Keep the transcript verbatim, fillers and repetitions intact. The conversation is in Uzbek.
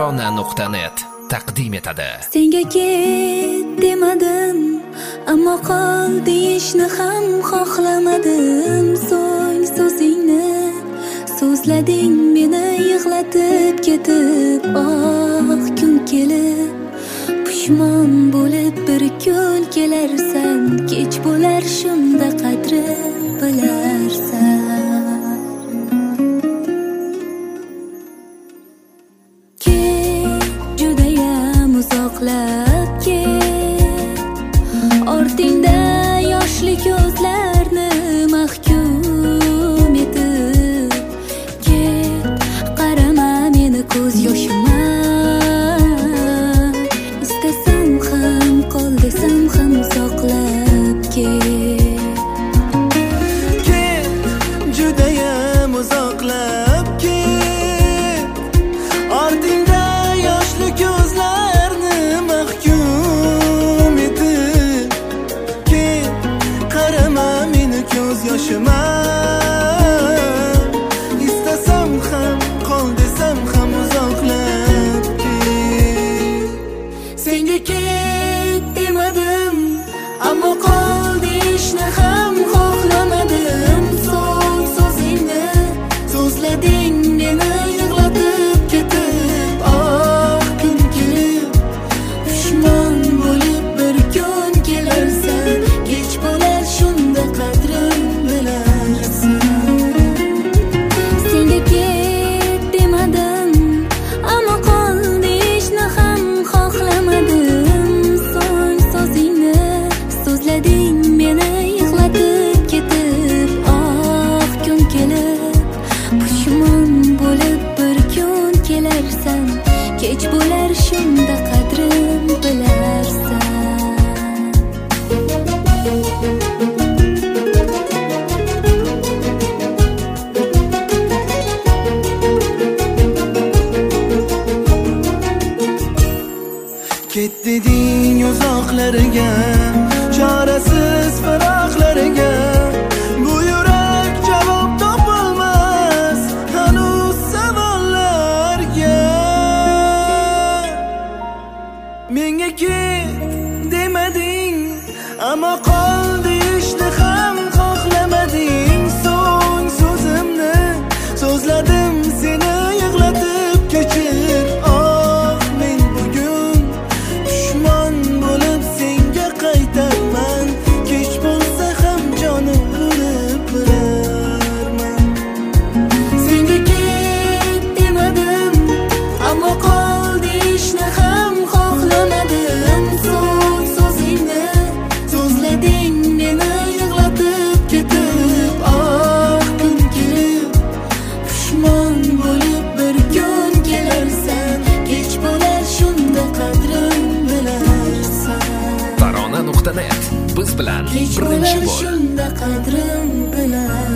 Tarona nuqta net taqdim etadi. Senga ket demadim, ammo qol deyishni ham xohlamadim. So'ng so'zingni so'zlading, meni yig'latib ketib. Oh, kun kelib pushmon bo'lib bir kun kelarsan. Kech bo'lar shunda qadri bilarsan. Uzoqlab ket, ortingda yoshli ko'zlarni mahkum etib. Ket, qarama meni ko'z yoshima. Istasam ham qol desam ham uzoqlab ket. Ket, judayam uzoqlab ket, ortingda yoshli ko'zlar yoshima. Istasam ham qol desam ham uzoqlab ket. Senga ket demadim, ammo qol deyishni ham xohlamadim. So'ng so'zingni so'zlading, meni yig'latib ketib. Oh, kun kelib pushmon bo'lib bir kun kelarsan. Kech bo'lar shunda qadrim bilarsan. Senga ket demadim, ammo qol deyishni ham xohlamadim. So'ng so'zingni so'zlading, meni yig'latib ketib. Oh, kun kelib pushmon bo'lib bir kun kelarsan. Kech bo'lar shunda qadrim bilarsan. Ket deding uzoqlarga, chorasiz firoqlarga. Bu yurak javob topolmas hanuz savollarga. Menga ket demading, ammo qol deyishni ham xohlamading. So'ng so'zimni so'zladim, seni yig'latib kechir. Oh, men bugun pushmon bo'lib senga qaytarman. Kech bo'lsa ham jonim urib birarman. Senga ket demadim, ammo qol deyishni ham xohlamadim. So'ng so'zingni so'zlading, meni yig'latib ketib. Oh, kun kelib pushmon bo'lib bir kun kelarsan. Kech bo'lar shunda qadrim bilarsan. Tarona nuqta net biz bilan Kech birinchi bo'lar bo'l. shunda qadrim bilarsan.